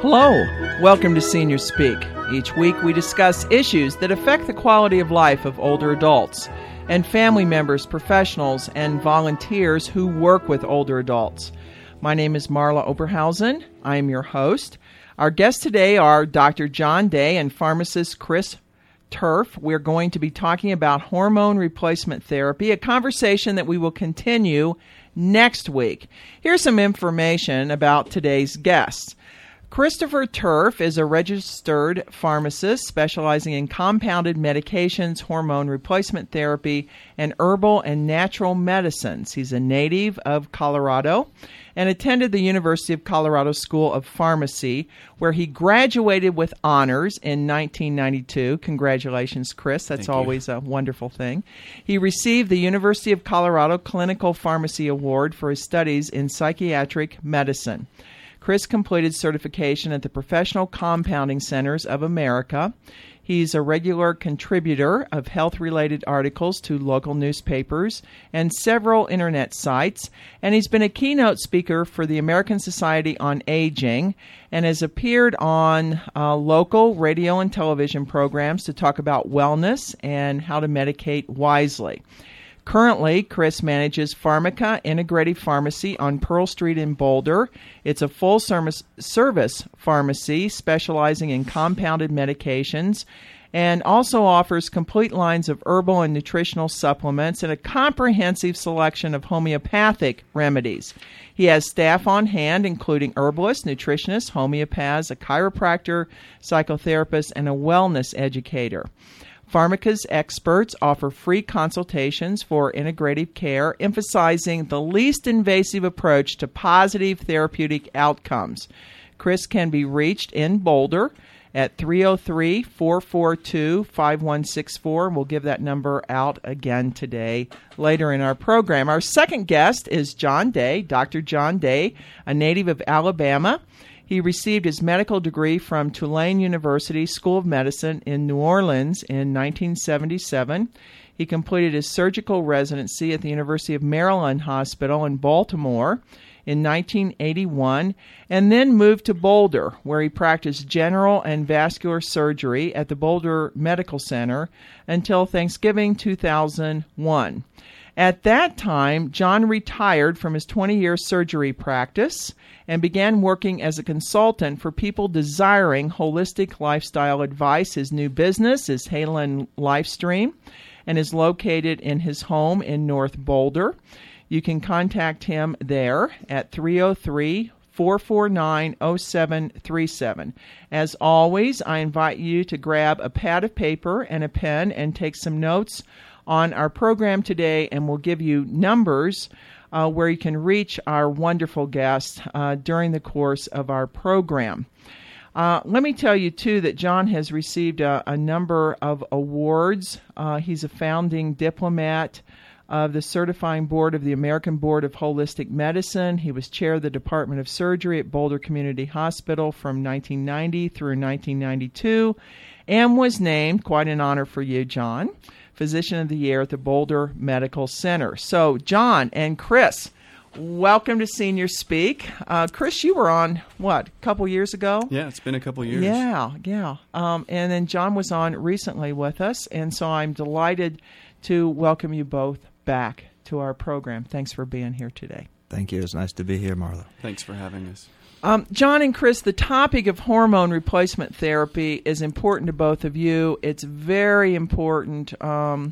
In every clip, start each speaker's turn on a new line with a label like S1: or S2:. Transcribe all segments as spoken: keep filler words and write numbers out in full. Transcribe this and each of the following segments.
S1: Hello, welcome to Senior Speak. Each week we discuss issues that affect the quality of life of older adults and family members, professionals, and volunteers who work with older adults. My name is Marla Oberhausen. I am your host. Our guests today are Doctor John Day and pharmacist Chris Turf. We're going to be talking about hormone replacement therapy, a conversation that we will continue next week. Here's some information about today's guests. Christopher Turf is a registered pharmacist specializing in compounded medications, hormone replacement therapy, and herbal and natural medicines. He's a native of Colorado and attended the University of Colorado School of Pharmacy, where he graduated with honors in nineteen ninety-two. Congratulations, Chris. That's
S2: Thank
S1: always
S2: you.
S1: a wonderful thing. He received the University of Colorado Clinical Pharmacy Award for his studies in psychiatric medicine. Chris completed certification at the Professional Compounding Centers of America. He's a regular contributor of health-related articles to local newspapers and several internet sites, and he's been a keynote speaker for the American Society on Aging and has appeared on uh, local radio and television programs to talk about wellness and how to medicate wisely. Currently, Chris manages Pharmaca Integrative Pharmacy on Pearl Street in Boulder. It's a full-service service pharmacy specializing in compounded medications and also offers complete lines of herbal and nutritional supplements and a comprehensive selection of homeopathic remedies. He has staff on hand, including herbalists, nutritionists, homeopaths, a chiropractor, psychotherapist, and a wellness educator. Pharmaca's experts offer free consultations for integrative care, emphasizing the least invasive approach to positive therapeutic outcomes. Chris can be reached in Boulder at three oh three, four four two, five one six four. We'll give that number out again today later in our program. Our second guest is John Day, Doctor John Day, a native of Alabama. He received his medical degree from Tulane University School of Medicine in New Orleans in nineteen seventy-seven. He completed his surgical residency at the University of Maryland Hospital in Baltimore in nineteen eighty-one, and then moved to Boulder, where he practiced general and vascular surgery at the Boulder Medical Center until Thanksgiving two thousand one. At that time, John retired from his twenty-year surgery practice and began working as a consultant for people desiring holistic lifestyle advice. His new business is Halen Lifestream and is located in his home in North Boulder. You can contact him there at three oh three, four four nine, oh seven three seven. As always, I invite you to grab a pad of paper and a pen and take some notes on our program today, and we'll give you numbers uh, where you can reach our wonderful guests uh, during the course of our program. Uh, let me tell you, too, that John has received a, a number of awards. Uh, he's a founding diplomat of the Certifying Board of the American Board of Holistic Medicine. He was chair of the Department of Surgery at Boulder Community Hospital from nineteen ninety through nineteen ninety-two, and was named, quite an honor for you, John, Physician of the Year at the Boulder Medical Center. So, John and Chris, welcome to Senior Speak. Uh, Chris, you were on, what, a couple years ago?
S2: Yeah, it's been a couple years.
S1: Yeah, yeah. Um, and then John was on recently with us, and so I'm delighted to welcome you both back to our program. Thanks for being here today.
S3: Thank you. It's nice to be here, Marla.
S2: Thanks for having us.
S1: Um, John and Chris, the topic of hormone replacement therapy is important to both of you. It's very important um,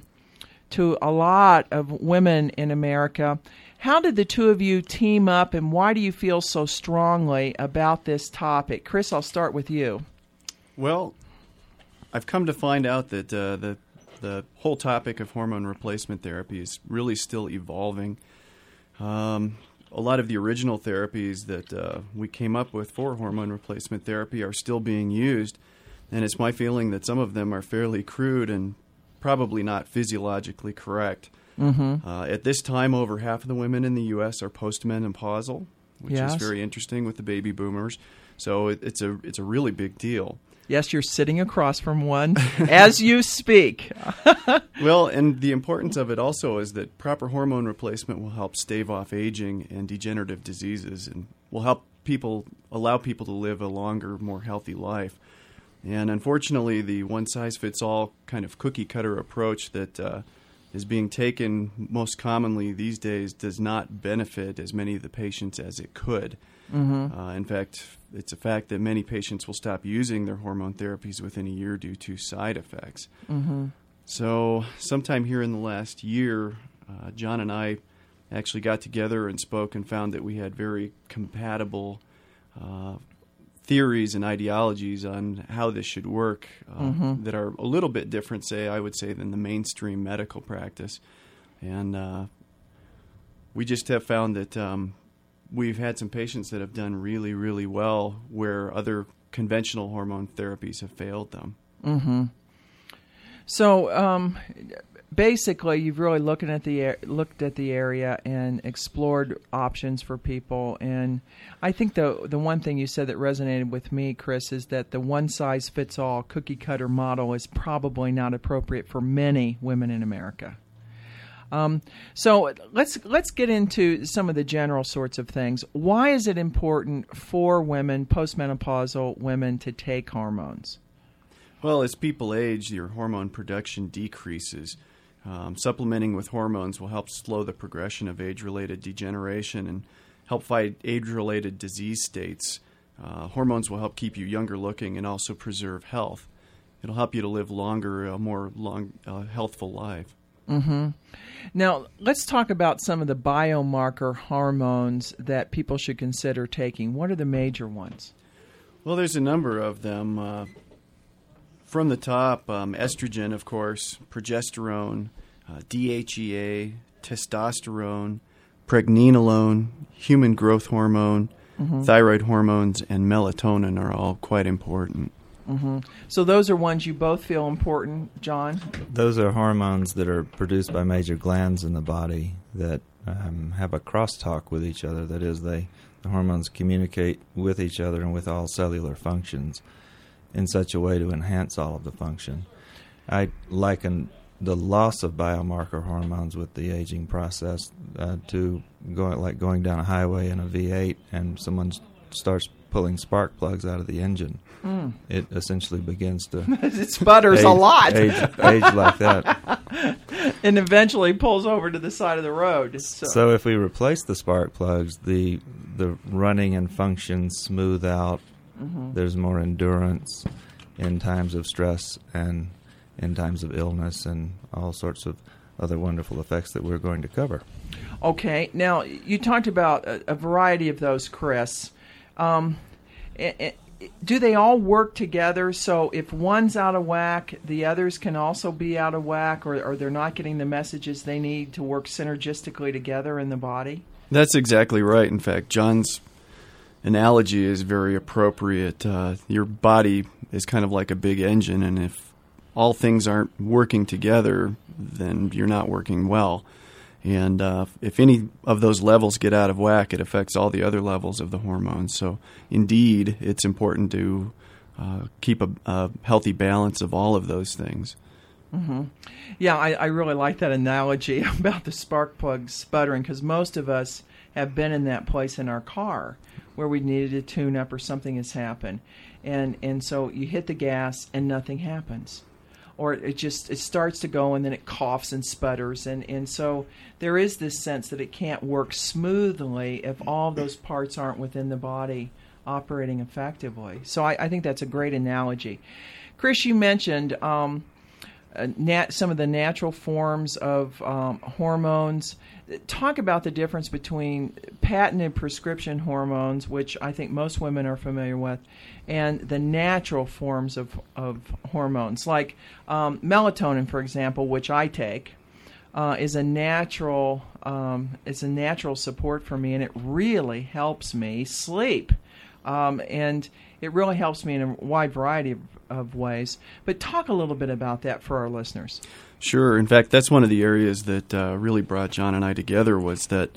S1: to a lot of women in America. How did the two of you team up, and why do you feel so strongly about this topic? Chris, I'll start with you.
S2: Well, I've come to find out that uh, the the whole topic of hormone replacement therapy is really still evolving. Um, a lot of the original therapies that uh, we came up with for hormone replacement therapy are still being used, and it's my feeling that some of them are fairly crude and probably not physiologically correct.
S1: Mm-hmm.
S2: Uh, at this time, over half of the women in the U S are postmenopausal, which
S1: Yes.
S2: is very interesting with the baby boomers. So it, it's a it's a really big deal.
S1: Yes, you're sitting across from one as you speak.
S2: Well, and the importance of it also is that proper hormone replacement will help stave off aging and degenerative diseases and will help people allow people to live a longer, more healthy life. And unfortunately, the one-size-fits-all kind of cookie-cutter approach that uh, is being taken most commonly these days does not benefit as many of the patients as it could. Mm-hmm. Uh, in fact, it's a fact that many patients will stop using their hormone therapies within a year due to side effects. Mm-hmm. So sometime here in the last year, uh, John and I actually got together and spoke and found that we had very compatible uh, theories and ideologies on how this should work uh, mm-hmm. that are a little bit different, say, I would say, than the mainstream medical practice. And uh, we just have found that um, we've had some patients that have done really, really well where other conventional hormone therapies have failed them.
S1: Mm-hmm. So um, basically, you've really looking at the looked at the area and explored options for people. And I think the the one thing you said that resonated with me, Chris, is that the one size fits all cookie cutter model is probably not appropriate for many women in America. Um, so let's let's get into some of the general sorts of things. Why is it important for women, postmenopausal women, to take hormones?
S2: Well, as people age, your hormone production decreases. Um, supplementing with hormones will help slow the progression of age-related degeneration and help fight age-related disease states. Uh, hormones will help keep you younger looking and also preserve health. It'll help you to live longer, a more long, uh, healthful life.
S1: Mm-hmm. Now, let's talk about some of the biomarker hormones that people should consider taking. What are the major ones?
S2: Well, there's a number of them. Uh, from the top, um, estrogen, of course, progesterone, uh, D H E A, testosterone, pregnenolone, human growth hormone, mm-hmm. thyroid hormones, and melatonin are all quite important.
S1: Mm-hmm. So those are ones you both feel important, John?
S3: Those are hormones that are produced by major glands in the body that um, have a crosstalk with each other. That is, they the hormones communicate with each other and with all cellular functions in such a way to enhance all of the function. I liken the loss of biomarker hormones with the aging process uh, to go, like going down a highway in a V eight and someone starts pulling spark plugs out of the engine. Mm. It essentially begins to
S1: it sputters
S3: age,
S1: a lot,
S3: age, age like that,
S1: and eventually pulls over to the side of the road. So.
S3: so if we replace the spark plugs, the the running and function smooth out. Mm-hmm. There's more endurance in times of stress and in times of illness and all sorts of other wonderful effects that we're going to cover.
S1: Okay. Now, you talked about a, a variety of those, Chris. Um, it, it, do they all work together? So if one's out of whack, the others can also be out of whack, or, or they're not getting the messages they need to work synergistically together in the body?
S2: That's exactly right. In fact, John's analogy is very appropriate. Uh, your body is kind of like a big engine, and if all things aren't working together, then you're not working well. And uh, if any of those levels get out of whack, it affects all the other levels of the hormones. So indeed, it's important to uh, keep a, a healthy balance of all of those things.
S1: Mm-hmm. Yeah, I, I really like that analogy about the spark plug sputtering, because most of us have been in that place in our car where we needed to tune up or something has happened. And and so you hit the gas and nothing happens. Or it just it starts to go and then it coughs and sputters. And, and so there is this sense that it can't work smoothly if all of those parts aren't within the body operating effectively. So I, I think that's a great analogy. Chris, you mentioned um, uh, nat- some of the natural forms of um, hormones. Talk about the difference between patented prescription hormones, which I think most women are familiar with, and the natural forms of, of hormones. Like um, melatonin, for example, which I take, uh, is a natural um, it's a natural support for me, and it really helps me sleep. Um, and it really helps me in a wide variety of, of ways. But talk a little bit about that for our listeners.
S2: Sure. In fact, that's one of the areas that uh, really brought John and I together, was that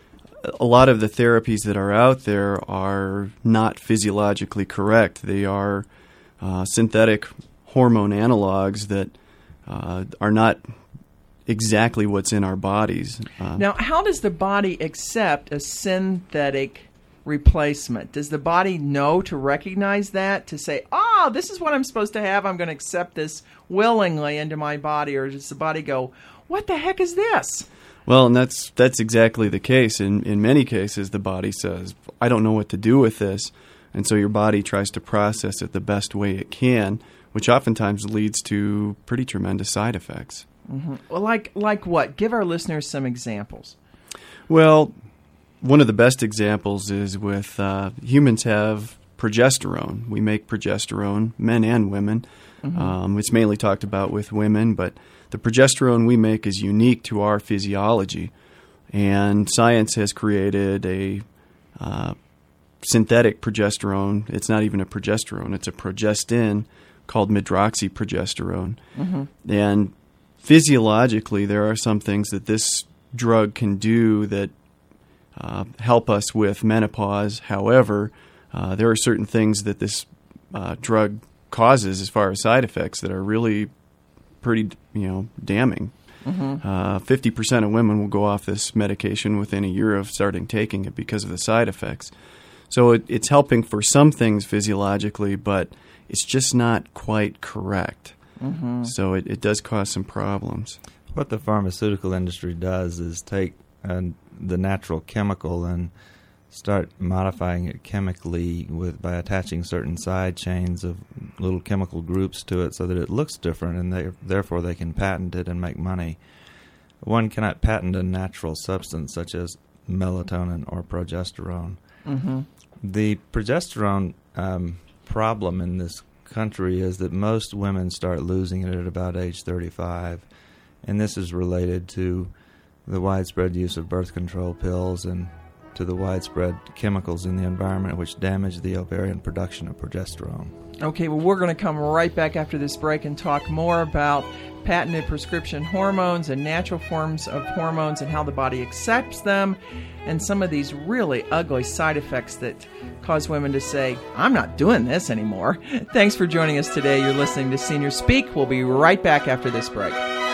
S2: a lot of the therapies that are out there are not physiologically correct. They are uh, synthetic hormone analogs that uh, are not exactly what's in our bodies. Uh,
S1: now, how does the body accept a synthetic replacement? Does the body know to recognize that, to say, oh, this is what I'm supposed to have, I'm going to accept this willingly into my body, or does the body go, what the heck is this?
S2: Well, and that's that's exactly the case. In in many cases, the body says, I don't know what to do with this, and so your body tries to process it the best way it can, which oftentimes leads to pretty tremendous side effects.
S1: Mm-hmm. Well, like like what? Give our listeners some examples.
S2: Well, one of the best examples is with uh, humans have progesterone. We make progesterone, men and women. Mm-hmm. Um, it's mainly talked about with women, but the progesterone we make is unique to our physiology. And science has created a uh, synthetic progesterone. It's not even a progesterone. It's a progestin called medroxyprogesterone. Mm-hmm. And physiologically, there are some things that this drug can do that uh, help us with menopause. However, uh, there are certain things that this uh, drug causes as far as side effects that are really pretty, you know, damning. Mm-hmm. Uh, fifty percent of women will go off this medication within a year of starting taking it because of the side effects. So it, it's helping for some things physiologically, but it's just not quite correct. Mm-hmm. So it, it does cause some problems.
S3: What the pharmaceutical industry does is take uh, the natural chemical and start modifying it chemically with by attaching certain side chains of little chemical groups to it so that it looks different, and they, therefore they can patent it and make money. One cannot patent a natural substance such as melatonin or progesterone. Mm-hmm. The progesterone um, problem in this country is that most women start losing it at about age thirty-five, and this is related to the widespread use of birth control pills and to the widespread chemicals in the environment which damage the ovarian production of progesterone.
S1: Okay, well, we're going to come right back after this break and talk more about patented prescription hormones and natural forms of hormones and how the body accepts them, and some of these really ugly side effects that cause women to say, I'm not doing this anymore. Thanks for joining us today. You're listening to Senior Speak. We'll be right back after this break.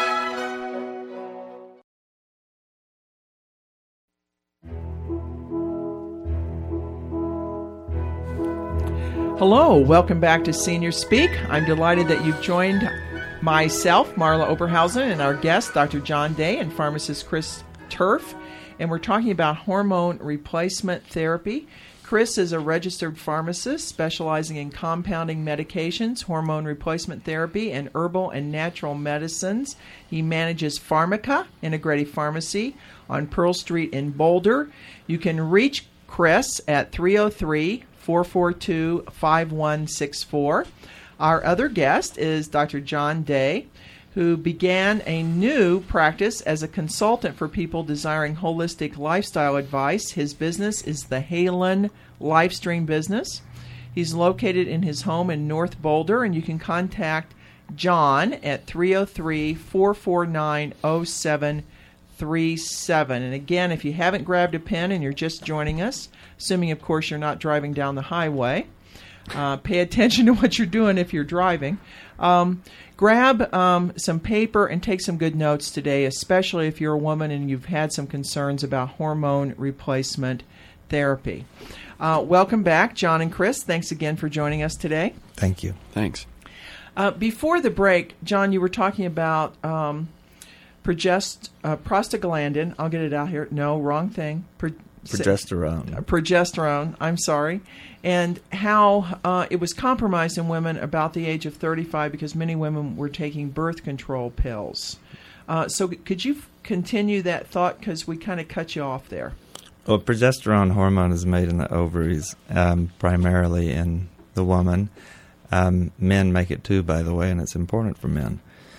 S1: Hello, welcome back to Senior Speak. I'm delighted that you've joined myself, Marla Oberhausen, and our guest, Doctor John Day, and pharmacist Chris Turf, and we're talking about hormone replacement therapy. Chris is a registered pharmacist specializing in compounding medications, hormone replacement therapy, and herbal and natural medicines. He manages Pharmaca Integrative Pharmacy on Pearl Street in Boulder. You can reach Chris at three oh three, four four two, five one six four. Our other guest is Doctor John Day, who began a new practice as a consultant for people desiring holistic lifestyle advice. His business is the Halen Lifestream Business. He's located in his home in North Boulder, and you can contact John at three oh three, four four nine, oh seven three seven. And again, if you haven't grabbed a pen and you're just joining us, assuming, of course, you're not driving down the highway, uh, pay attention to what you're doing if you're driving. Um, grab um, some paper and take some good notes today, especially if you're a woman and you've had some concerns about hormone replacement therapy. Uh, welcome back, John and Chris. Thanks again for joining us today.
S3: Thank you.
S2: Thanks.
S1: Uh, before the break, John, you were talking about um, progest- uh, prostaglandin. I'll get it out here. No, wrong thing. Pro-
S3: Progesterone.
S1: Uh, progesterone, I'm sorry. And how uh, it was compromised in women about the age of thirty-five because many women were taking birth control pills. Uh, so could you f- continue that thought, because we kind of cut you off there?
S3: Well, progesterone hormone is made in the ovaries, um, primarily in the woman. Um, men make it too, by the way, and it's important for men.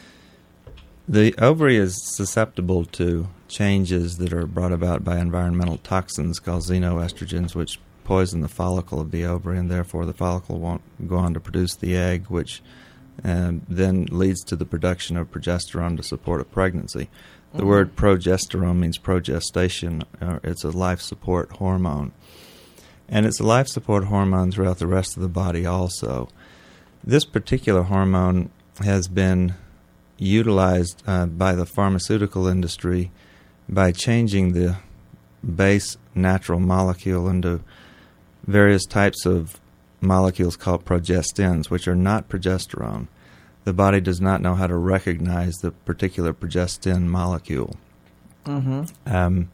S3: The ovary is susceptible to changes that are brought about by environmental toxins called xenoestrogens, which poison the follicle of the ovary, and therefore the follicle won't go on to produce the egg, which um, then leads to the production of progesterone to support a pregnancy. The mm-hmm. word progesterone means progestation. Or it's a life support hormone. And it's a life support hormone throughout the rest of the body also. This particular hormone has been utilized uh, by the pharmaceutical industry by changing the base natural molecule into various types of molecules called progestins, which are not progesterone. The body does not know how to recognize the particular progestin molecule.
S1: Mm-hmm.
S3: Um,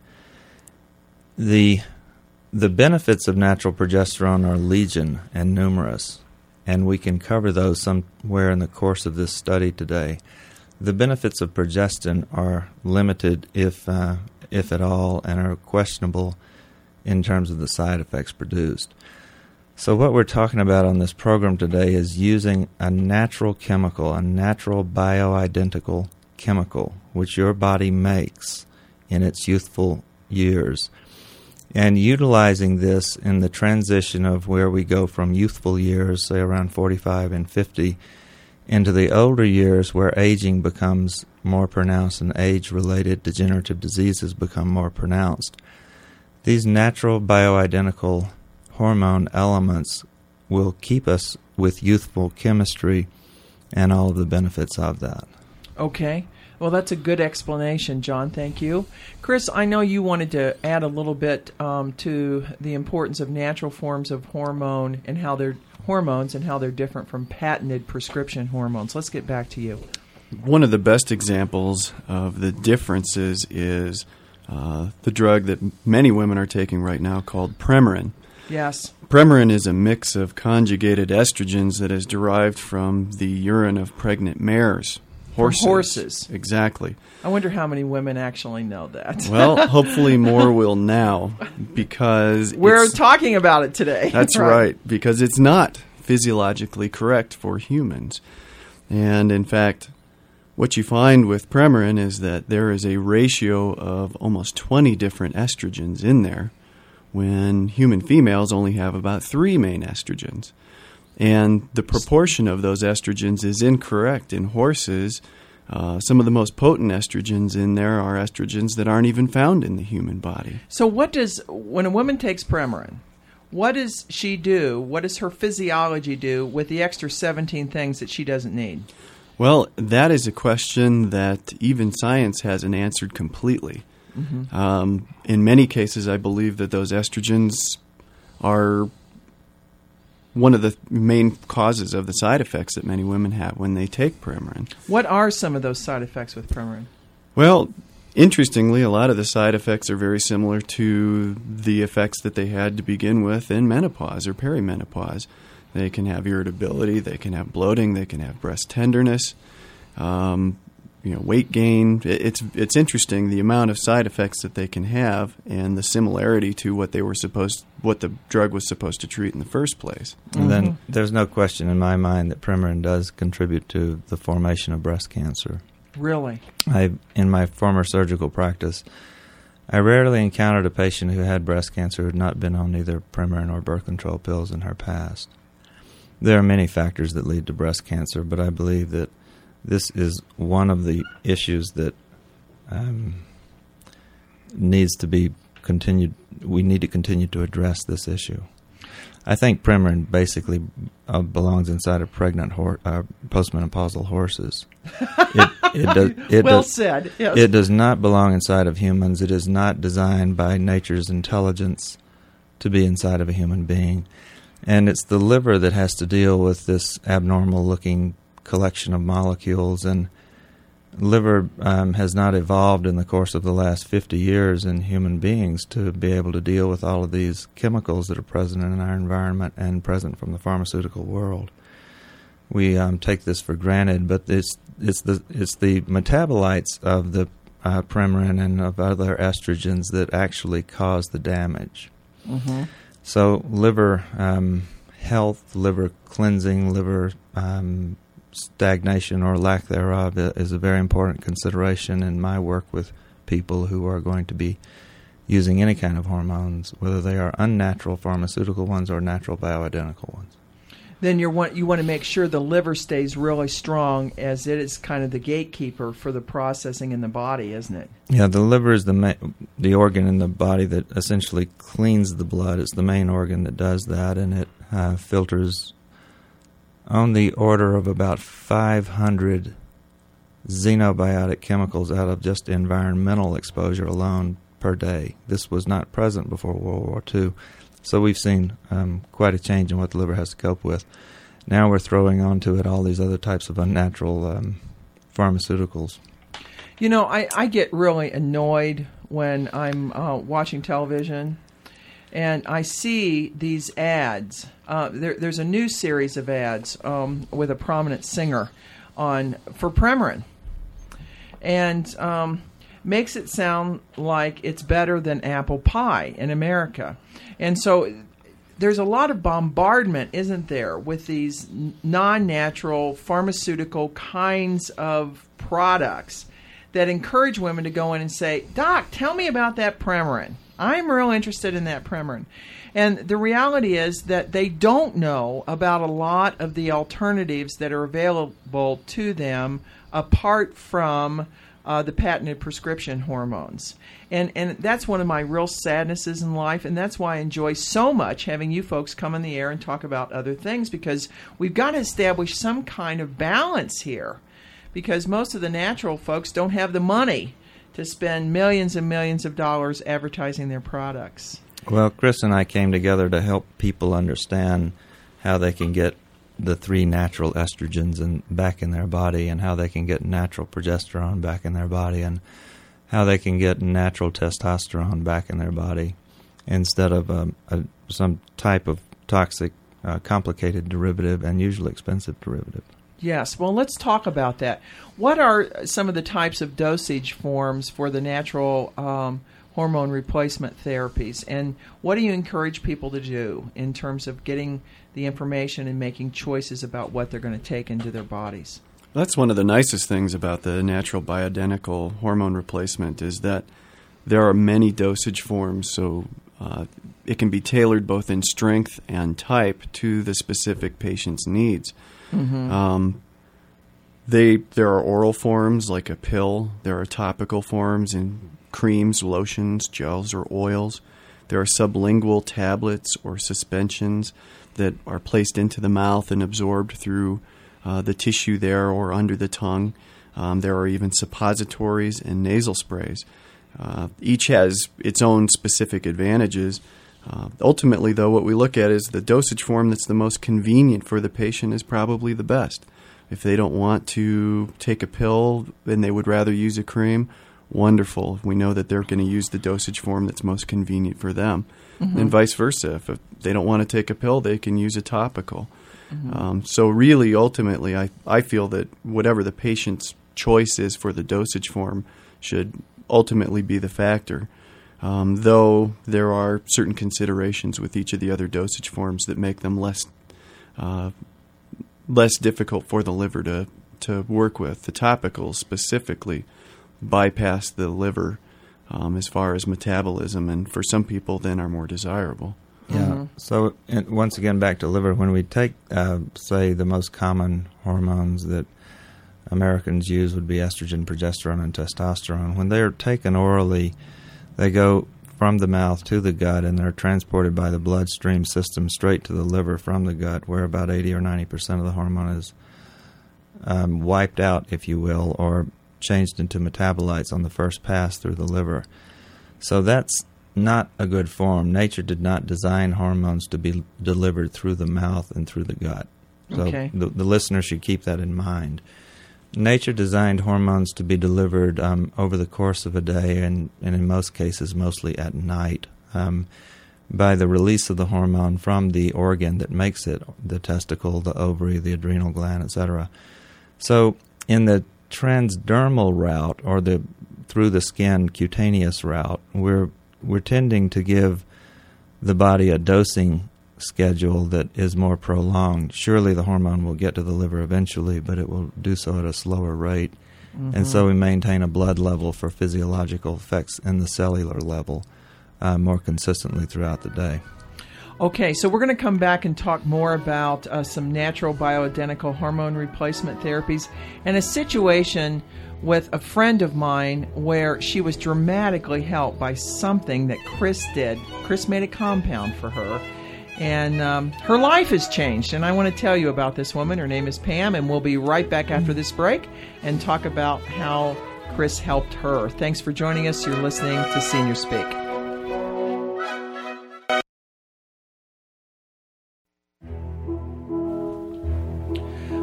S3: the the benefits of natural progesterone are legion and numerous, and we can cover those somewhere in the course of this study today. The benefits of progestin are limited, if uh, if at all, and are questionable in terms of the side effects produced. So what we're talking about on this program today is using a natural chemical, a natural bioidentical chemical, which your body makes in its youthful years, and utilizing this in the transition of where we go from youthful years, say around forty-five and fifty, into the older years where aging becomes more pronounced and age-related degenerative diseases become more pronounced. These natural bioidentical hormone elements will keep us with youthful chemistry and all of the benefits of that.
S1: Okay. Well, that's a good explanation, John. Thank you. Chris, I know you wanted to add a little bit um, to the importance of natural forms of hormone and how they're hormones and how they're different from patented prescription hormones. Let's get back to you.
S2: One of the best examples of the differences is uh, the drug that many women are taking right now called Premarin.
S1: Yes.
S2: Premarin is a mix of conjugated estrogens that is derived from the urine of pregnant mares. Horses.
S1: From horses.
S2: Exactly.
S1: I wonder how many women actually know that.
S2: Well, hopefully more will now, because
S1: we're
S2: it's,
S1: talking about it today.
S2: That's right. right, because it's not physiologically correct for humans. And in fact, what you find with Premarin is that there is a ratio of almost twenty different estrogens in there, when human females only have about three main estrogens. And the proportion of those estrogens is incorrect in horses. Uh, some of the most potent estrogens in there are estrogens that aren't even found in the human body.
S1: So what does, when a woman takes Premarin, what does she do, what does her physiology do with the extra seventeen things that she doesn't need?
S2: Well, that is a question that even science hasn't answered completely.
S1: Mm-hmm.
S2: Um, in many cases, I believe that those estrogens are one of the main causes of the side effects that many women have when they take Premarin.
S1: What are some of those side effects with Premarin?
S2: Well, interestingly, a lot of the side effects are very similar to the effects that they had to begin with in menopause or perimenopause. They can have irritability, they can have bloating, they can have breast tenderness, um, you know, weight gain. It's it's interesting the amount of side effects that they can have and the similarity to what they were supposed, what the drug was supposed to treat in the first place.
S3: And then there's no question in my mind that Premarin does contribute to the formation of breast cancer.
S1: Really?
S3: I, in my former surgical practice, I rarely encountered a patient who had breast cancer who had not been on either Premarin or birth control pills in her past. There are many factors that lead to breast cancer, but I believe that this is one of the issues that um, needs to be continued. We need to continue to address this issue. I think Premarin basically uh, belongs inside of pregnant hor- uh, postmenopausal horses. It, it does, it
S1: well
S3: does,
S1: said. Yes.
S3: It does not belong inside of humans. It is not designed by nature's intelligence to be inside of a human being. And it's the liver that has to deal with this abnormal-looking collection of molecules, and liver um, has not evolved in the course of the last fifty years in human beings to be able to deal with all of these chemicals that are present in our environment and present from the pharmaceutical world. We um, take this for granted, but it's it's the it's the metabolites of the uh, Premarin and of other estrogens that actually cause the damage.
S1: Mm-hmm.
S3: So liver um, health, liver cleansing, liver um, stagnation or lack thereof is a very important consideration in my work with people who are going to be using any kind of hormones, whether they are unnatural pharmaceutical ones or natural bioidentical ones.
S1: Then you want you want to make sure the liver stays really strong, as it is kind of the gatekeeper for the processing in the body, isn't it?
S3: Yeah, the liver is the ma- the organ in the body that essentially cleans the blood. It's the main organ that does that, and it uh, filters on the order of about five hundred xenobiotic chemicals out of just environmental exposure alone per day. This was not present before World War Two. So we've seen um, quite a change in what the liver has to cope with. Now we're throwing onto it all these other types of unnatural um, pharmaceuticals.
S1: You know, I, I get really annoyed when I'm uh, watching television and I see these ads. Uh, there, there's a new series of ads um, with a prominent singer on for Premarin, and um, makes it sound like it's better than apple pie in America. And so there's a lot of bombardment, isn't there, with these non-natural pharmaceutical kinds of products that encourage women to go in and say, Doc, tell me about that Premarin. I'm real interested in that Premarin. And the reality is that they don't know about a lot of the alternatives that are available to them apart from uh, the patented prescription hormones. And and that's one of my real sadnesses in life, and that's why I enjoy so much having you folks come on the air and talk about other things, because we've got to establish some kind of balance here, because most of the natural folks don't have the money to spend millions and millions of dollars advertising their products.
S3: Well, Chris and I came together to help people understand how they can get the three natural estrogens in, back in their body, and how they can get natural progesterone back in their body, and how they can get natural testosterone back in their body instead of um, a, some type of toxic, uh, complicated derivative and usually expensive derivative.
S1: Yes. Well, let's talk about that. What are some of the types of dosage forms for the natural um, hormone replacement therapies, and what do you encourage people to do in terms of getting the information and making choices about what they're going to take into their bodies?
S2: That's one of the nicest things about the natural bioidentical hormone replacement, is that there are many dosage forms, so uh, it can be tailored both in strength and type to the specific patient's needs. Mm-hmm. Um, they there are oral forms like a pill. There are topical forms in creams, lotions, gels, or oils. There are sublingual tablets or suspensions that are placed into the mouth and absorbed through uh, the tissue there or under the tongue. Um, there are even suppositories and nasal sprays. Uh, each has its own specific advantages. Uh, ultimately, though, what we look at is the dosage form that's the most convenient for the patient is probably the best. If they don't want to take a pill and they would rather use a cream, wonderful. We know that they're going to use the dosage form that's most convenient for them. Mm-hmm. And vice versa. If they don't want to take a pill, they can use a topical. Mm-hmm. Um, so really, ultimately, I, I feel that whatever the patient's choice is for the dosage form should ultimately be the factor. Um, though there are certain considerations with each of the other dosage forms that make them less uh, less difficult for the liver to, to work with. The topicals specifically bypass the liver um, as far as metabolism, and for some people then are more desirable.
S3: Yeah. Mm-hmm. So and once again, back to liver, when we take, uh, say, the most common hormones that Americans use would be estrogen, progesterone, and testosterone. When they're taken orally, they go from the mouth to the gut, and they're transported by the bloodstream system straight to the liver from the gut, where about eighty or ninety percent of the hormone is um, wiped out, if you will, or changed into metabolites on the first pass through the liver. So that's not a good form. Nature did not design hormones to be delivered through the mouth and through the gut. So
S1: okay.
S3: the, the listener should keep that in mind. Nature designed hormones to be delivered um, over the course of a day, and, and in most cases mostly at night, um, by the release of the hormone from the organ that makes it, the testicle, the ovary, the adrenal gland, et cetera. So in the transdermal route, or the through the skin cutaneous route, we're we're tending to give the body a dosing schedule that is more prolonged. Surely the hormone will get to the liver eventually, but it will do so at a slower rate. Mm-hmm. And so we maintain a blood level for physiological effects in the cellular level uh, more consistently throughout the day.
S1: Okay, so we're going to come back and talk more about uh, some natural bioidentical hormone replacement therapies and a situation with a friend of mine where she was dramatically helped by something that Chris did. Chris made a compound for her, and um, her life has changed. And I want to tell you about this woman. Her name is Pam, and we'll be right back after this break and talk about how Chris helped her. Thanks for joining us. You're listening to Senior Speak.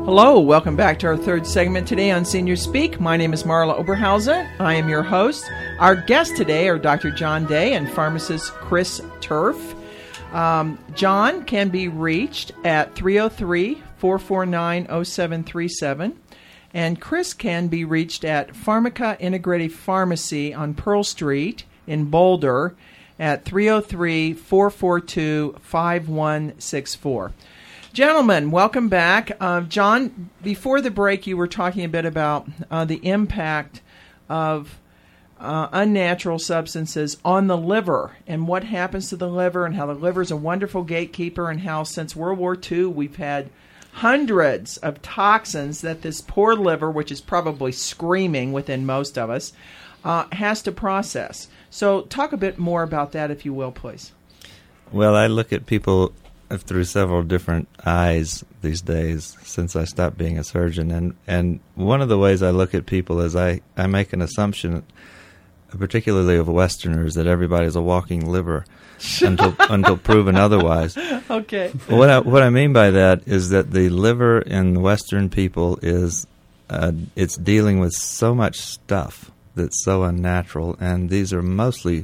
S1: Hello, welcome back to our third segment today on Senior Speak. My name is Marla Oberhausen. I am your host. Our guests today are Doctor John Day and pharmacist Chris Turf. Um, John can be reached at three oh three, four four nine, oh seven three seven, and Chris can be reached at Pharmaca Integrative Pharmacy on Pearl Street in Boulder at three oh three, four four two, five one six four. Gentlemen, welcome back. Uh, John, before the break, you were talking a bit about uh, the impact of uh, unnatural substances on the liver and what happens to the liver and how the liver is a wonderful gatekeeper and how since World War Two we've had hundreds of toxins that this poor liver, which is probably screaming within most of us, uh, has to process. So talk a bit more about that, if you will, please.
S3: Well, I look at people through several different eyes these days since I stopped being a surgeon. And, and one of the ways I look at people is I, I make an assumption, particularly of Westerners, that everybody's a walking liver until until proven otherwise.
S1: Okay.
S3: What I, what I mean by that is that the liver in Western people is uh, it's dealing with so much stuff that's so unnatural, and these are mostly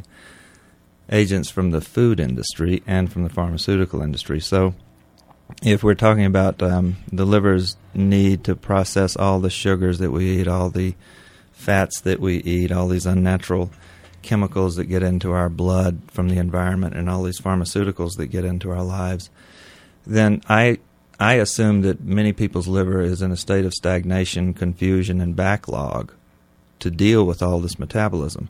S3: agents from the food industry and from the pharmaceutical industry. So if we're talking about um, the liver's need to process all the sugars that we eat, all the fats that we eat, all these unnatural chemicals that get into our blood from the environment, and all these pharmaceuticals that get into our lives, then I I assume that many people's liver is in a state of stagnation, confusion, and backlog to deal with all this metabolism.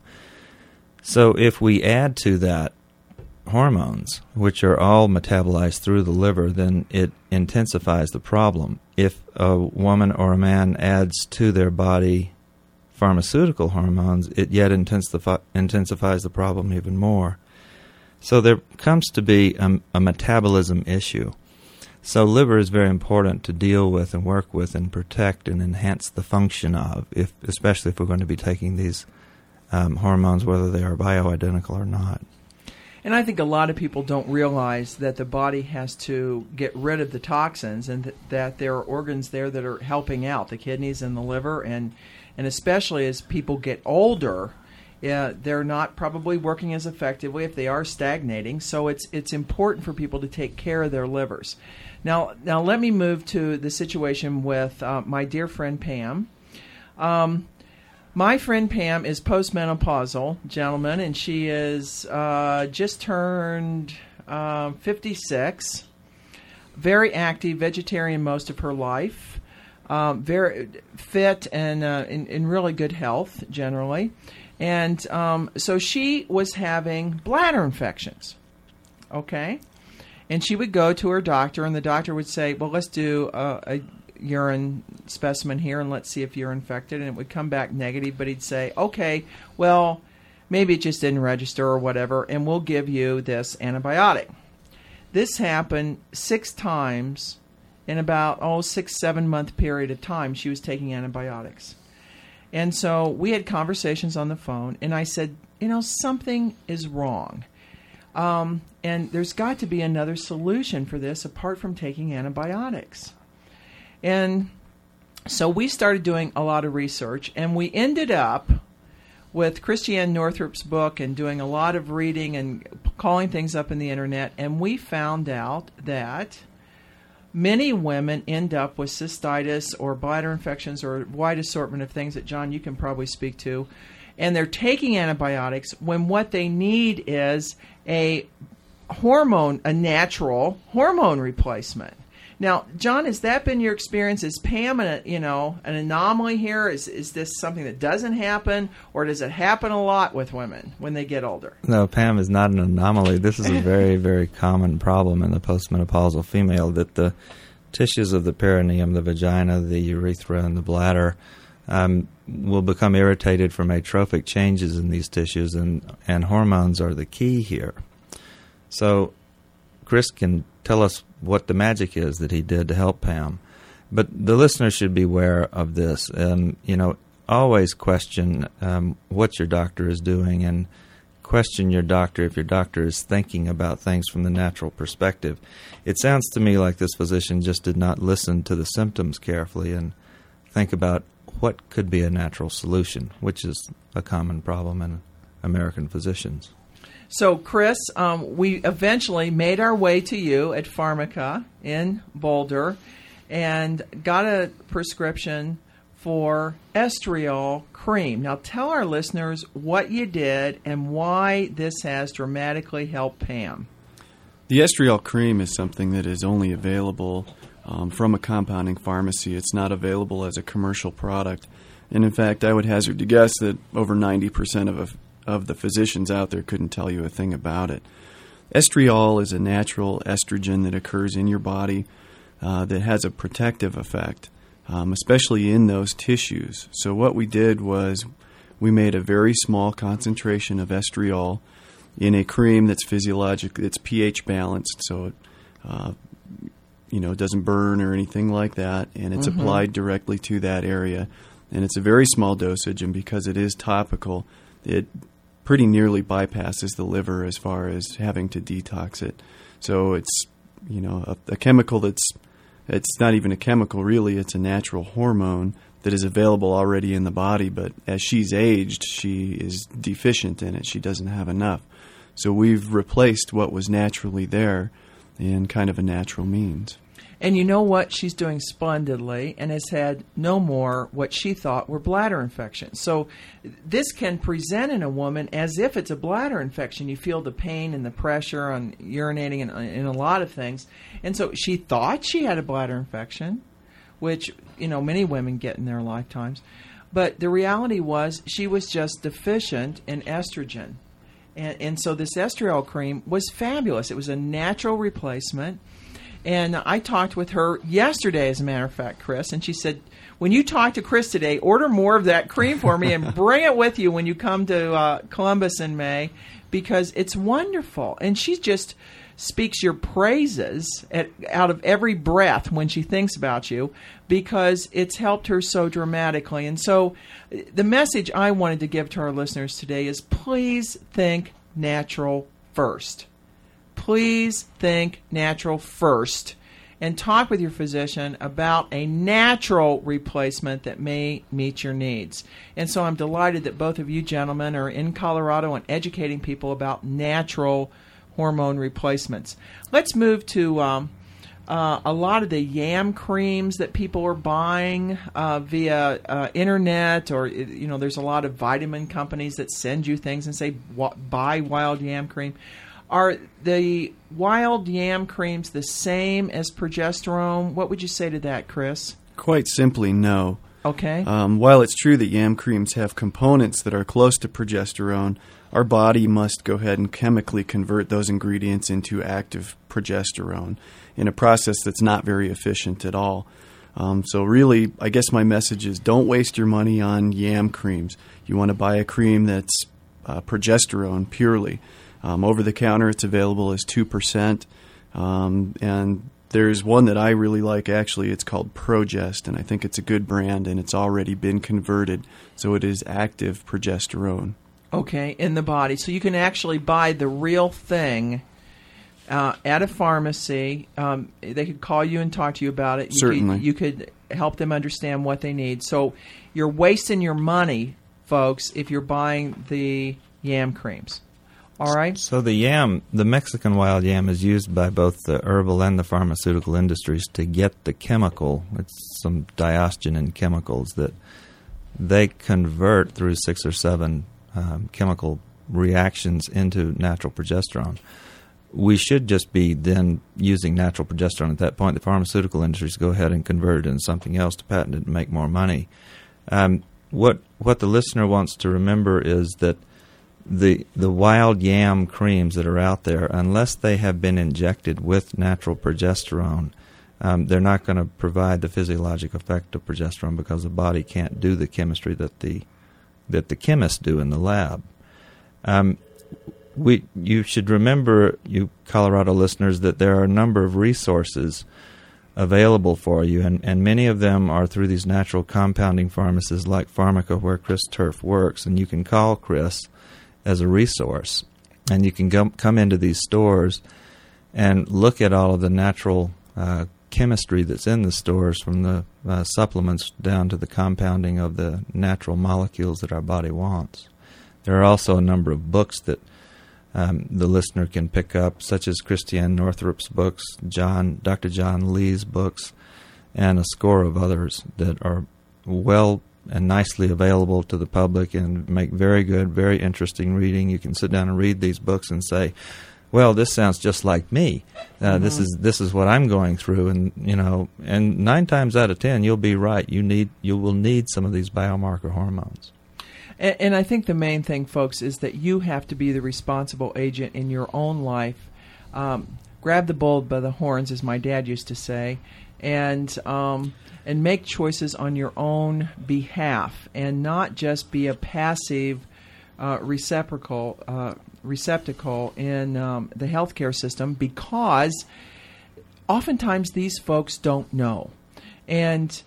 S3: So if we add to that hormones, which are all metabolized through the liver, then it intensifies the problem. If a woman or a man adds to their body pharmaceutical hormones, it yet intensify, intensifies the problem even more. So there comes to be a, a metabolism issue. So liver is very important to deal with and work with and protect and enhance the function of, if especially if we're going to be taking these Um, hormones, whether they are bioidentical or not.
S1: And I think a lot of people don't realize that the body has to get rid of the toxins and th- that there are organs there that are helping out, the kidneys and the liver, and and especially as people get older, uh, they're not probably working as effectively if they are stagnating. So it's it's important for people to take care of their livers. Now, now let me move to the situation with uh, my dear friend Pam. Um, My friend Pam is postmenopausal, gentlemen, and she is uh, just turned uh, fifty-six. Very active, vegetarian most of her life. Um, very fit and uh, in, in really good health, generally. And um, so she was having bladder infections, okay? And she would go to her doctor, and the doctor would say, well, let's do a, a urine specimen here and let's see if you're infected, and it would come back negative, but he'd say, okay, well, maybe it just didn't register or whatever, and we'll give you this antibiotic. This happened six times in about, oh, six, seven month period of time she was taking antibiotics. And so we had conversations on the phone, and I said, you know, something is wrong. Um, and there's got to be another solution for this apart from taking antibiotics. And so we started doing a lot of research, and we ended up with Christiane Northrup's book and doing a lot of reading and calling things up in the internet, and we found out that many women end up with cystitis or bladder infections or a wide assortment of things that, John, you can probably speak to, and they're taking antibiotics when what they need is a hormone, a natural hormone replacement. Now, John, has that been your experience? Is Pam an, you know, an anomaly here? Is is this something that doesn't happen, or does it happen a lot with women when they get older?
S3: No, Pam is not an anomaly. This is a very, very common problem in the postmenopausal female, that the tissues of the perineum, the vagina, the urethra, and the bladder um, will become irritated from atrophic changes in these tissues, and, and hormones are the key here. So Chris can tell us what the magic is that he did to help Pam. But the listeners should be aware of this. Um, you know, always question um, what your doctor is doing, and question your doctor if your doctor is thinking about things from the natural perspective. It sounds to me like this physician just did not listen to the symptoms carefully and think about what could be a natural solution, which is a common problem in American physicians.
S1: So, Chris, um, we eventually made our way to you at Pharmaca in Boulder and got a prescription for estriol cream. Now, tell our listeners what you did and why this has dramatically helped Pam.
S2: The estriol cream is something that is only available um, from a compounding pharmacy. It's not available as a commercial product. And in fact, I would hazard to guess that over ninety percent of, a, of the physicians out there couldn't tell you a thing about it. Estriol is a natural estrogen that occurs in your body uh, that has a protective effect. Um, especially in those tissues. So what we did was we made a very small concentration of estriol in a cream that's physiologic, it's pH balanced, so it uh, you know, doesn't burn or anything like that, and it's mm-hmm. applied directly to that area. And it's a very small dosage, and because it is topical, it pretty nearly bypasses the liver as far as having to detox it. So it's, you know, a, a chemical that's It's not even a chemical, really. It's a natural hormone that is available already in the body, but as she's aged, she is deficient in it. She doesn't have enough. So we've replaced what was naturally there in kind of a natural means.
S1: And you know what? She's doing splendidly and has had no more what she thought were bladder infections. So this can present in a woman as if it's a bladder infection. You feel the pain and the pressure on urinating and in a lot of things. And so she thought she had a bladder infection, which, you know, many women get in their lifetimes. But the reality was she was just deficient in estrogen. And, and so this estriol cream was fabulous. It was a natural replacement. And I talked with her yesterday, as a matter of fact, Chris, and she said, when you talk to Chris today, order more of that cream for me and bring it with you when you come to uh, Columbus in May, because it's wonderful. And she just speaks your praises at, out of every breath when she thinks about you, because it's helped her so dramatically. And so the message I wanted to give to our listeners today is, please think natural first. Please think natural first and talk with your physician about a natural replacement that may meet your needs. And so I'm delighted that both of you gentlemen are in Colorado and educating people about natural hormone replacements. Let's move to um, uh, a lot of the yam creams that people are buying uh, via uh, internet, or, you know, there's a lot of vitamin companies that send you things and say, buy wild yam cream. Are the wild yam creams the same as progesterone? What would you say to that, Chris?
S2: Quite simply, no.
S1: Okay.
S2: Um, while it's true that yam creams have components that are close to progesterone, our body must go ahead and chemically convert those ingredients into active progesterone in a process that's not very efficient at all. Um, so really, I guess my message is, don't waste your money on yam creams. You want to buy a cream that's uh, progesterone purely. Um, over the counter, it's available as two percent. Um, and there's one that I really like, actually. It's called Progest, and I think it's a good brand, and it's already been converted. So it is active progesterone.
S1: Okay, in the body. So you can actually buy the real thing uh, at a pharmacy. Um, they could call you and talk to you about it. You
S2: Certainly.
S1: Could, you could help them understand what they need. So you're wasting your money, folks, if you're buying the yam creams. All right.
S3: So the yam, the Mexican wild yam, is used by both the herbal and the pharmaceutical industries to get the chemical. It's some diosgenin chemicals that they convert through six or seven um, chemical reactions into natural progesterone. We should just be then using natural progesterone at that point. The pharmaceutical industries go ahead and convert it into something else to patent it and make more money. Um, what what the listener wants to remember is that The the wild yam creams that are out there, unless they have been injected with natural progesterone, um, they're not going to provide the physiologic effect of progesterone, because the body can't do the chemistry that the that the chemists do in the lab. Um, we you should remember, you Colorado listeners, that there are a number of resources available for you, and, and many of them are through these natural compounding pharmacies like Pharmaca, where Chris Turf works, and you can call Chris as a resource. And you can go, come into these stores and look at all of the natural uh, chemistry that's in the stores, from the uh, supplements down to the compounding of the natural molecules that our body wants. There are also a number of books that um, the listener can pick up, such as Christiane Northrup's books, John, Doctor John Lee's books, and a score of others that are well and nicely available to the public and make very good, very interesting reading. You can sit down and read these books and say, well, this sounds just like me. Uh, mm-hmm. This is this is what I'm going through, and you know, and nine times out of ten, you'll be right. You need you will need some of these biomarker hormones.
S1: And, and I think the main thing, folks, is that you have to be the responsible agent in your own life. Um, grab the bull by the horns, as my dad used to say, and um, and make choices on your own behalf, and not just be a passive uh, receptacle. Uh, receptacle in um, the healthcare system, because oftentimes these folks don't know. And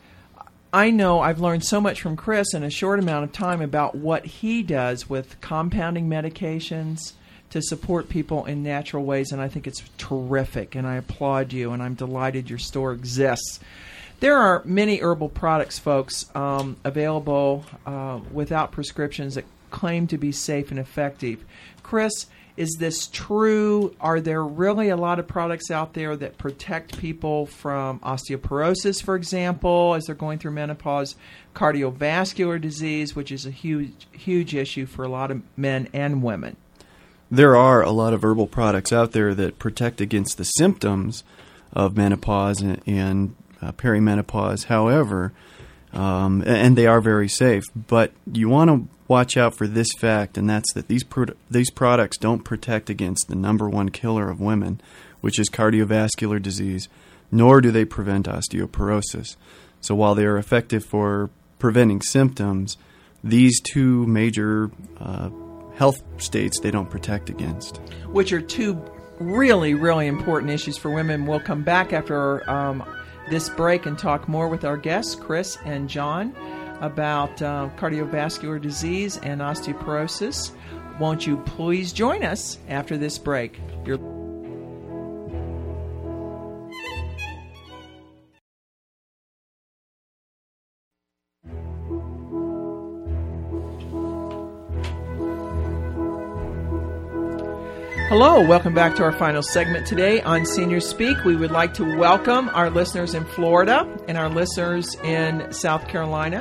S1: I know I've learned so much from Chris in a short amount of time about what he does with compounding medications to support people in natural ways, and I think it's terrific, and I applaud you, and I'm delighted your store exists. There are many herbal products, folks, um, available uh, without prescriptions that claim to be safe and effective. Chris, is this true? Are there really a lot of products out there that protect people from osteoporosis, for example, as they're going through menopause, cardiovascular disease, which is a huge, huge issue for a lot of men and women?
S2: There are a lot of herbal products out there that protect against the symptoms of menopause and, and uh, perimenopause. However, um, and they are very safe, but you want to watch out for this fact, and that's that these pro- these products don't protect against the number one killer of women, which is cardiovascular disease, nor do they prevent osteoporosis. So while they are effective for preventing symptoms, these two major uh, health states they don't protect against.
S1: Which are two really, really important issues for women. We'll come back after um, this break and talk more with our guests, Chris and John, about uh, cardiovascular disease and osteoporosis. Won't you please join us after this break? You're Hello, welcome back to our final segment today on Senior Speak. We would like to welcome our listeners in Florida and our listeners in South Carolina.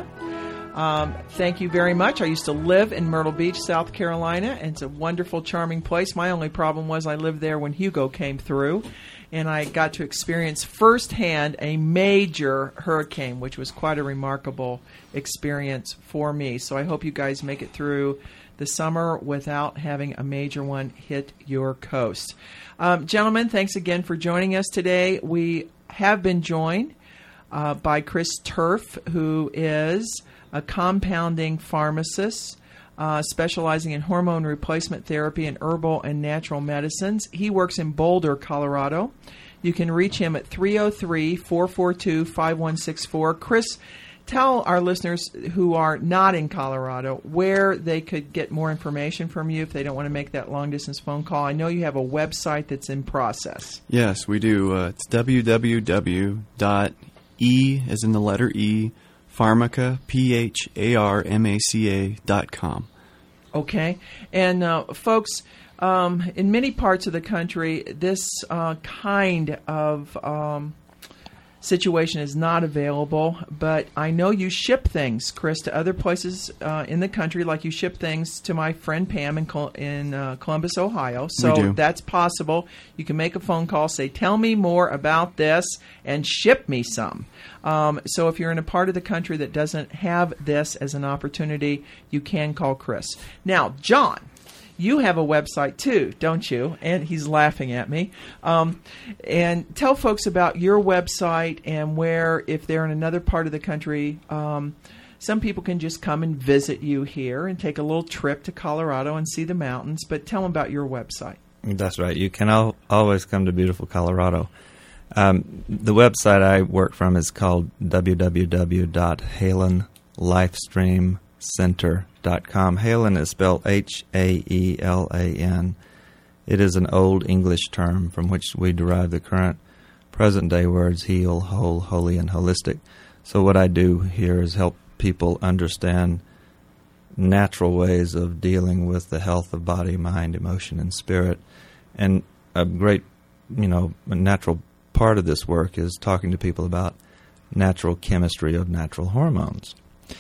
S1: Um, thank you very much. I used to live in Myrtle Beach, South Carolina, and it's a wonderful, charming place. My only problem was I lived there when Hugo came through, and I got to experience firsthand a major hurricane, which was quite a remarkable experience for me. So I hope you guys make it through the summer without having a major one hit your coast. Um, gentlemen, thanks again for joining us today. We have been joined uh, by Chris Turf, who is a compounding pharmacist uh, specializing in hormone replacement therapy and herbal and natural medicines. He works in Boulder, Colorado. You can reach him at three oh three, four four two, five one six four. Chris, tell our listeners who are not in Colorado where they could get more information from you if they don't want to make that long-distance phone call. I know you have a website that's in process.
S2: Yes, we do. Uh, it's w w w dot e, as in the letter E, Pharmaca, P H A R M A C A dot com.
S1: Okay. And, uh, folks, um, in many parts of the country, this uh, kind of um, situation is not available, but I know you ship things, Chris, to other places uh, in the country, like you ship things to my friend Pam in, Col- in uh, Columbus, Ohio. So
S2: we do.
S1: That's possible. You can make a phone call, say, tell me more about this, and ship me some. Um, so if you're in a part of the country that doesn't have this as an opportunity, you can call Chris. Now, John, you have a website too, don't you? And he's laughing at me. Um, and tell folks about your website and where, if they're in another part of the country, um, some people can just come and visit you here and take a little trip to Colorado and see the mountains. But tell them about your website.
S3: That's right. You can al- always come to beautiful Colorado. Um, the website I work from is called w w w dot halen lifestream center dot com. Haelan is spelled H A E L A N. It is an old English term from which we derive the current present-day words heal, whole, holy, and holistic. So what I do here is help people understand natural ways of dealing with the health of body, mind, emotion, and spirit. And a great, you know, natural part of this work is talking to people about natural chemistry of natural hormones.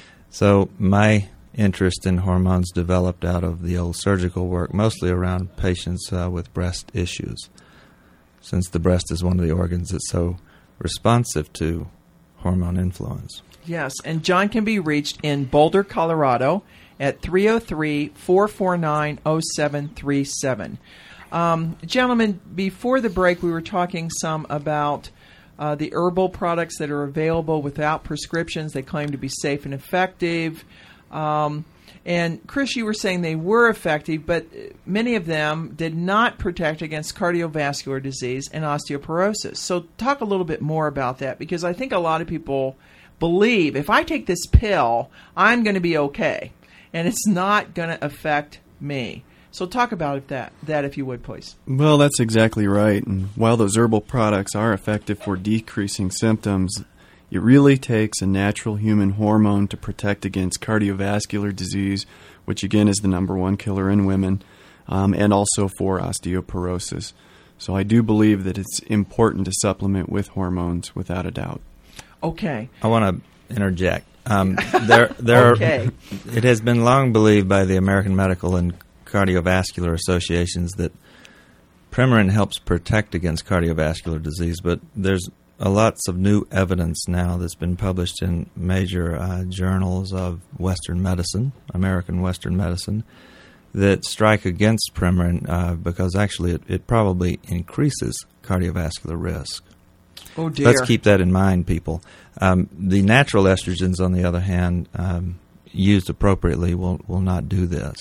S3: So my interest in hormones developed out of the old surgical work, mostly around patients uh, with breast issues, since the breast is one of the organs that's so responsive to hormone influence.
S1: Yes, and John can be reached in Boulder, Colorado at three oh three, four four nine, oh seven three seven. Um, gentlemen, before the break, we were talking some about uh, the herbal products that are available without prescriptions. They claim to be safe and effective. Um, and Chris, you were saying they were effective, but many of them did not protect against cardiovascular disease and osteoporosis. So talk a little bit more about that, because I think a lot of people believe if I take this pill, I'm going to be okay, and it's not going to affect me. So talk about that, that if you would, please.
S2: Well, that's exactly right. And while those herbal products are effective for decreasing symptoms, it really takes a natural human hormone to protect against cardiovascular disease, which again is the number one killer in women, um, and also for osteoporosis. So I do believe that it's important to supplement with hormones, without a doubt.
S1: Okay.
S3: I want to interject. Um, there, there
S1: okay.
S3: Are, it has been long believed by the American Medical and Cardiovascular Associations that Premarin helps protect against cardiovascular disease, but there's a lots of new evidence now that's been published in major uh, journals of Western medicine, American Western medicine, that strike against Premarin uh, because actually it, it probably increases cardiovascular risk.
S1: Oh, dear.
S3: Let's keep that in mind, people. Um, the natural estrogens, on the other hand, um, used appropriately, will, will not do this.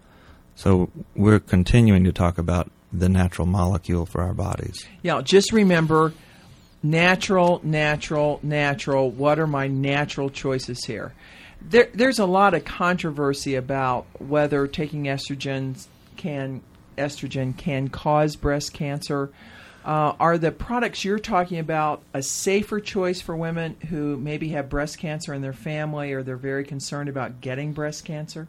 S3: So we're continuing to talk about the natural molecule for our bodies.
S1: Yeah, just remember, natural, natural, natural. What are my natural choices here? There, there's a lot of controversy about whether taking estrogens can estrogen can cause breast cancer. Uh, are the products you're talking about a safer choice for women who maybe have breast cancer in their family, or they're very concerned about getting breast cancer?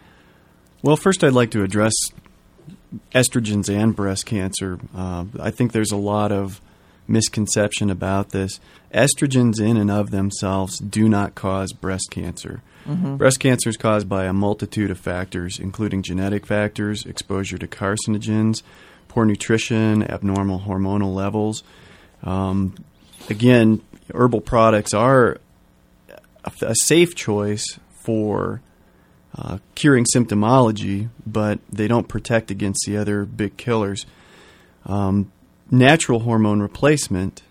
S2: Well, first I'd like to address estrogens and breast cancer. Uh, I think there's a lot of misconception about this. Estrogens in and of themselves do not cause breast cancer. Mm-hmm. Breast cancer is caused by a multitude of factors, including genetic factors, exposure to carcinogens, poor nutrition, abnormal hormonal levels. Um, again, herbal products are a, a safe choice for uh, curing symptomology, but they don't protect against the other big killers. Um, natural hormone replacement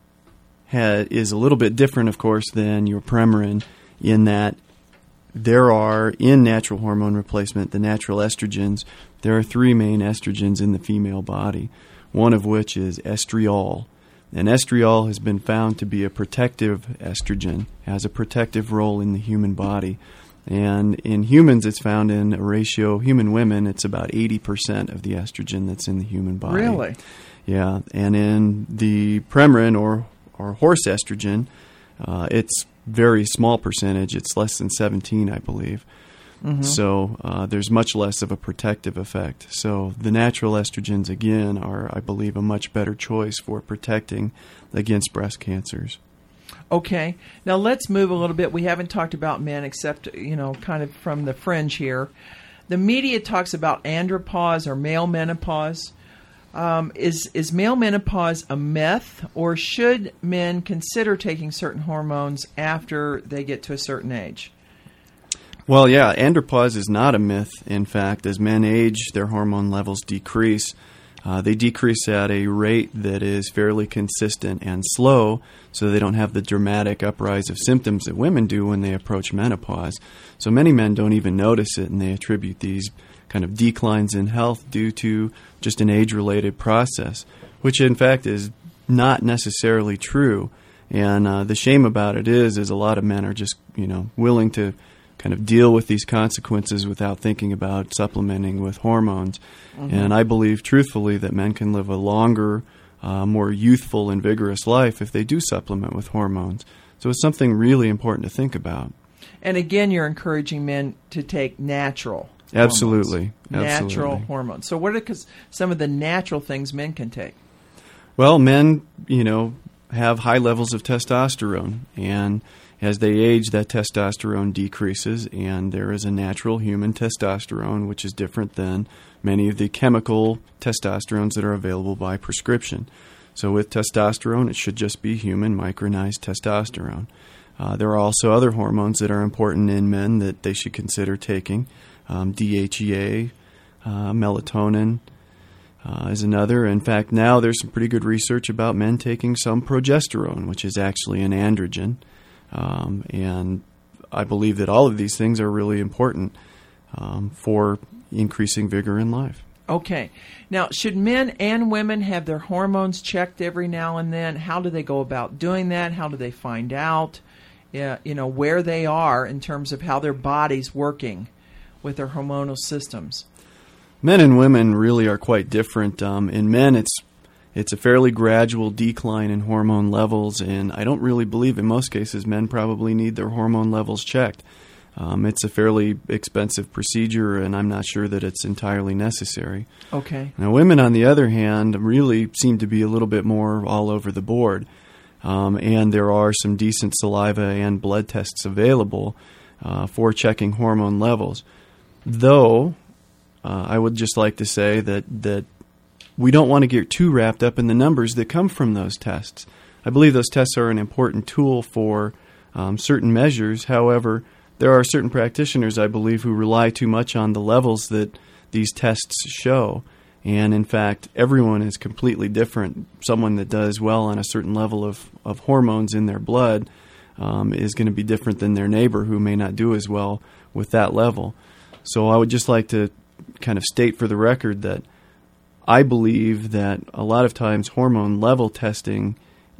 S2: ha- is a little bit different, of course, than your Premarin, in that there are, in natural hormone replacement, the natural estrogens, there are three main estrogens in the female body, one of which is estriol. And estriol has been found to be a protective estrogen, has a protective role in the human body. And in humans, it's found in a ratio, human women, it's about eighty percent of the estrogen that's in the human body.
S1: Really?
S2: Yeah. And in the Premarin, or, or horse estrogen, uh, it's very small percentage. It's less than seventeen, I believe. Mm-hmm. So uh, there's much less of a protective effect. So the natural estrogens, again, are, I believe, a much better choice for protecting against breast cancers.
S1: Okay. Now let's move a little bit. We haven't talked about men except, you know, kind of from the fringe here. The media talks about andropause or male menopause. Um, is is male menopause a myth, or should men consider taking certain hormones after they get to a certain age?
S2: Well, yeah, andropause is not a myth. In fact, as men age, their hormone levels decrease. Uh, they decrease at a rate that is fairly consistent and slow, so they don't have the dramatic uprise of symptoms that women do when they approach menopause. So many men don't even notice it, and they attribute these kind of declines in health due to just an age-related process, which in fact is not necessarily true. And uh, the shame about it is, is a lot of men are just, you know, willing to kind of deal with these consequences without thinking about supplementing with hormones. Mm-hmm. And I believe truthfully that men can live a longer, uh, more youthful and vigorous life if they do supplement with hormones. So it's something really important to think about.
S1: And again, you're encouraging men to take natural
S2: Absolutely.
S1: hormones.
S2: Absolutely.
S1: Natural hormones. So what are cause some of the natural things men can take?
S2: Well, men, you know, have high levels of testosterone, and as they age, that testosterone decreases, and there is a natural human testosterone, which is different than many of the chemical testosterones that are available by prescription. So with testosterone, it should just be human micronized testosterone. Uh, there are also other hormones that are important in men that they should consider taking. Um, D H E A, uh, melatonin uh, is another. In fact, now there's some pretty good research about men taking some progesterone, which is actually an androgen. Um, and I believe that all of these things are really important um, for increasing vigor in life.
S1: Okay. Now, should men and women have their hormones checked every now and then? How do they go about doing that? How do they find out, yeah, you know, where they are in terms of how their body's working with their hormonal systems?
S2: Men and women really are quite different. Um, in men, it's it's a fairly gradual decline in hormone levels, and I don't really believe in most cases men probably need their hormone levels checked. Um, it's a fairly expensive procedure, and I'm not sure that it's entirely necessary.
S1: Okay.
S2: Now, women, on the other hand, really seem to be a little bit more all over the board, um, and there are some decent saliva and blood tests available uh, for checking hormone levels. Though, uh, I would just like to say that, that we don't want to get too wrapped up in the numbers that come from those tests. I believe those tests are an important tool for um, certain measures. However, there are certain practitioners, I believe, who rely too much on the levels that these tests show. And in fact, everyone is completely different. Someone that does well on a certain level of, of hormones in their blood um, is going to be different than their neighbor who may not do as well with that level. So I would just like to kind of state for the record that I believe that a lot of times hormone level testing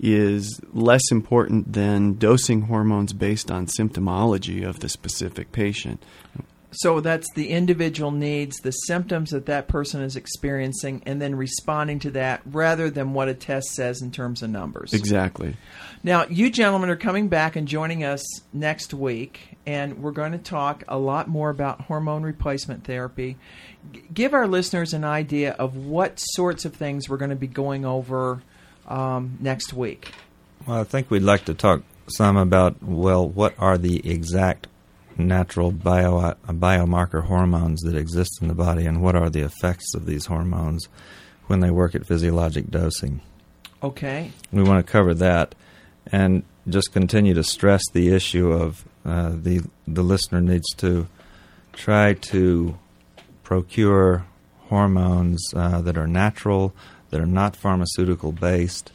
S2: is less important than dosing hormones based on symptomology of the specific patient.
S1: So that's the individual needs, the symptoms that that person is experiencing, and then responding to that rather than what a test says in terms of numbers.
S2: Exactly.
S1: Now, you gentlemen are coming back and joining us next week, and we're going to talk a lot more about hormone replacement therapy. G- give our listeners an idea of what sorts of things we're going to be going over um, next week.
S3: Well, I think we'd like to talk some about, well, what are the exact natural bio, uh, biomarker hormones that exist in the body, and what are the effects of these hormones when they work at physiologic dosing.
S1: Okay.
S3: We want to cover that and just continue to stress the issue of uh, the the listener needs to try to procure hormones uh, that are natural, that are not pharmaceutical based,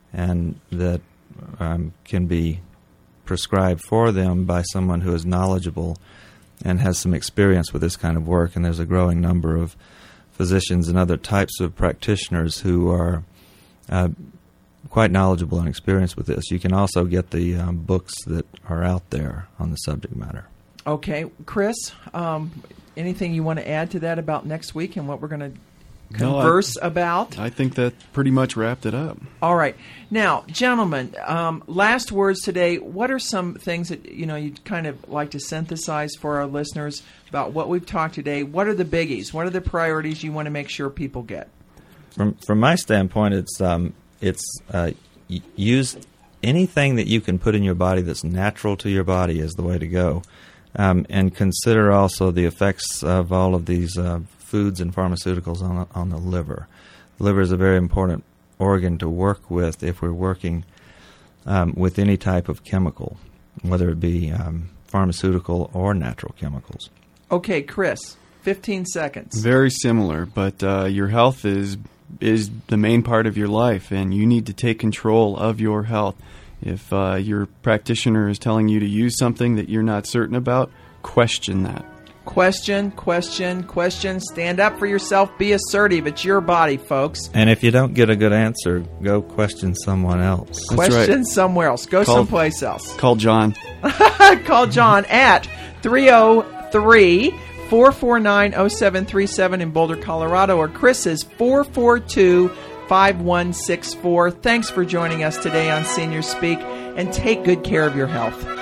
S3: and that um, can be prescribed for them by someone who is knowledgeable and has some experience with this kind of work. And there's a growing number of physicians and other types of practitioners who are uh, quite knowledgeable and experienced with this. You can also get the um, books that are out there on the subject matter.
S1: Okay. Chris, um, anything you want to add to that about next week and what we're going to converse
S2: no, I,
S1: about?
S2: I think that pretty much wrapped it up.
S1: All right. Now, gentlemen, um, last words today. What are some things that you know you'd kind of like to synthesize for our listeners about what we've talked today? What are the biggies? What are the priorities you want to make sure people get?
S3: From from my standpoint, it's um, it's uh, y- use anything that you can put in your body that's natural to your body is the way to go, um, and consider also the effects of all of these Uh, foods and pharmaceuticals on the, on the liver. The liver is a very important organ to work with if we're working um, with any type of chemical, whether it be um, pharmaceutical or natural chemicals.
S1: Okay, Chris, fifteen seconds.
S2: Very similar, but uh, your health is is the main part of your life, and you need to take control of your health. If uh, your practitioner is telling you to use something that you're not certain about, question that.
S1: Question, question, question. Stand up for yourself. Be assertive. It's your body, folks.
S3: And if you don't get a good answer, go question someone else.
S2: That's
S1: Question
S2: right.
S1: somewhere else. Go
S2: Call-
S1: someplace else.
S2: Call John.
S1: Call John at three oh three, four four nine, oh seven three seven in Boulder, Colorado, or Chris's four four two, five one six four. Thanks for joining us today on Senior Speak, and take good care of your health.